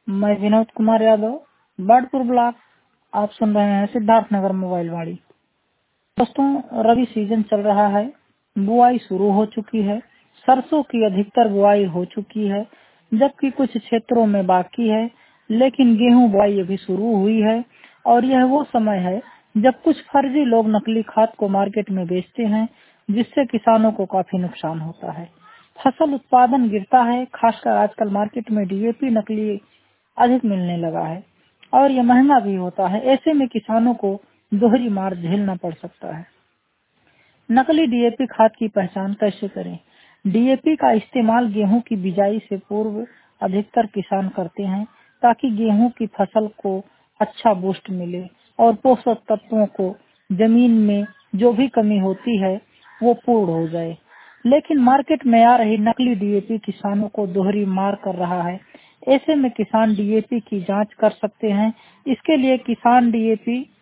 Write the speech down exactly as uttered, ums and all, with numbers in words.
मैं विनोद कुमार यादव, बर्डपुर ब्लॉक। आप सुन रहे हैं सिद्धार्थनगर मोबाइल वाणी। दोस्तों, रबी सीजन चल रहा है, बुआई शुरू हो चुकी है। सरसों की अधिकतर बुआई हो चुकी है, जबकि कुछ क्षेत्रों में बाकी है, लेकिन गेहूं बुआई अभी शुरू हुई है। और यह वो समय है जब कुछ फर्जी लोग नकली खाद को मार्केट में बेचते हैं, जिससे किसानों को काफी नुकसान होता है। फसल उत्पादन गिरता है, खासकर आजकल मार्केट में डी ए पी नकली अधिक मिलने लगा है और यह महंगा भी होता है। ऐसे में किसानों को दोहरी मार झेलना पड़ सकता है। नकली डी ए पी खाद की पहचान कैसे करें? डी ए पी का इस्तेमाल गेहूं की बिजाई से पूर्व अधिकतर किसान करते हैं, ताकि गेहूं की फसल को अच्छा बूस्ट मिले और पोषक तत्वों को जमीन में जो भी कमी होती है वो पूर्ण हो जाए। लेकिन मार्केट में आ रही नकली डी ए पी किसानों को दोहरी मार कर रहा है। ऐसे में किसान डी ए पी की जांच कर सकते हैं। इसके लिए किसान डी ए पी